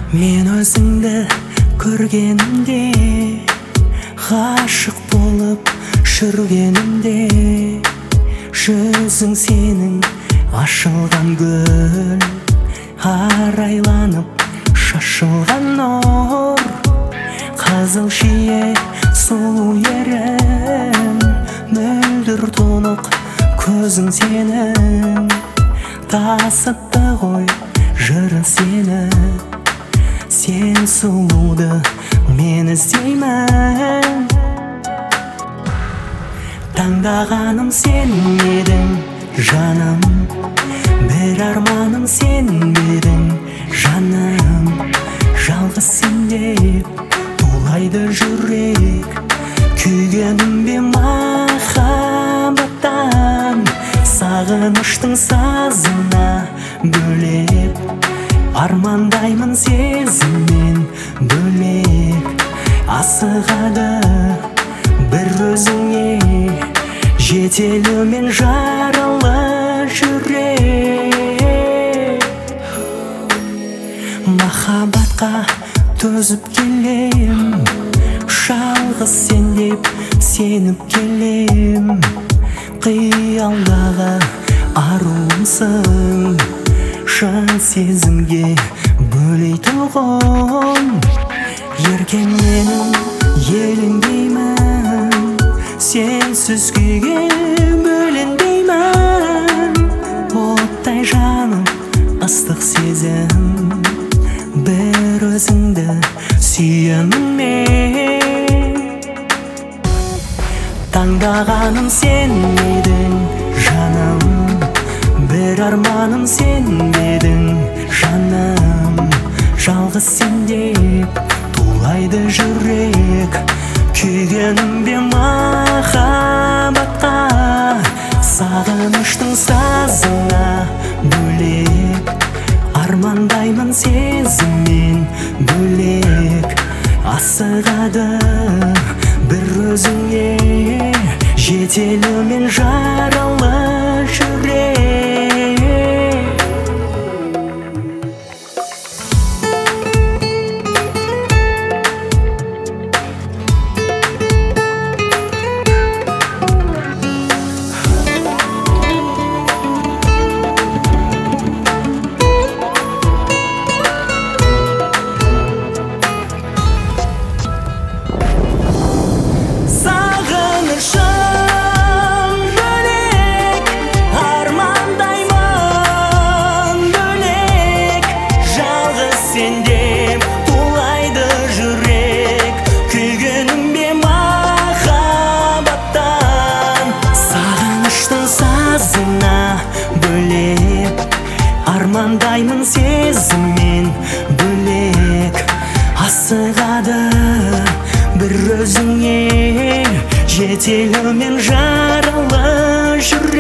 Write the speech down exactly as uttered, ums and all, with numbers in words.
Мен өзіңді көргенімде, ғашық болып жүргенімде, жүзің сенің ашылған гүл, арайланып шашылған нұр, қызыл жие сұлу ерін, мөлдір тұнық көзің сенің, тасытты ғой жыры сені. Сен сұлуды мен іздеймін, таңдағаным сен едің жаным, бір арманым сен едің жаным. Жалғыз сен деп тулайды жүрек, күйгенім бе махаббаттан, сағыныштың сазына бөлеп, армандаймын сезіммен бөлек. Асығады бір өзіңе, жетелумен жаралы жүрек. Махаббатқа төзіп келем, жалғыз сен деп сеніп келем. Қиялдағы аруымсың, шын сезімге бөлейтұғын. Еркем менің еліңдеймін, сенсіз күйге бөленбеймін. Оттай жаным ыстық сезім, бір өзіңді сүйемін мен. Таңдағаным сен едің жаным, бір арманым сен едің жаным. Жалғыз сен деп тулайды жүрек, күйгенім бе махаббатқа, сағыныштың сазына бөлек, армандаймын сезіммен бөлек. Асығады бір өзіңе, жетелумен жаралы жүрек. Армандаймын сезіммен бөлек, асығады бір өзіңе, жетелумен жаралы жүрек.